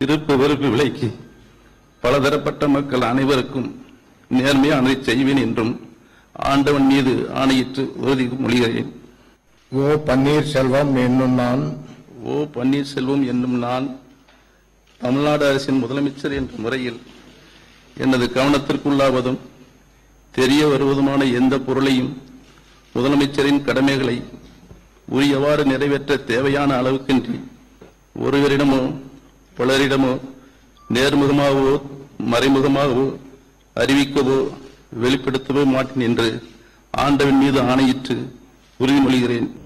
விருப்பு வெறுப்பு விலைக்கு பலதரப்பட்ட மக்கள் அனைவருக்கும் நேர்மையானதை செய்வேன் என்றும் ஆண்டவன் மீது ஆணையிட்டு உறுதி மொழிகிறேன். ஓ பன்னீர்செல்வம் என்னும் நான் தமிழ்நாடு அரசின் முதலமைச்சர் என்ற முறையில் எனது கவனத்திற்குள்ளாவதும் தெரிய வருவதுமான எந்த பொருளையும் முதலமைச்சரின் கடமைகளை உரியவாறு நிறைவேற்ற தேவையான அளவுக்கின்றி ஒருவரிடமோ பலரிடமோ நேர்முகமாகவோ மறைமுகமாகவோ அறிவிக்கவோ வெளிப்படுத்தவோ மாட்டேன் என்று ஆண்டவன் மீது ஆணையிட்டு உறுதிமொழிகிறேன்.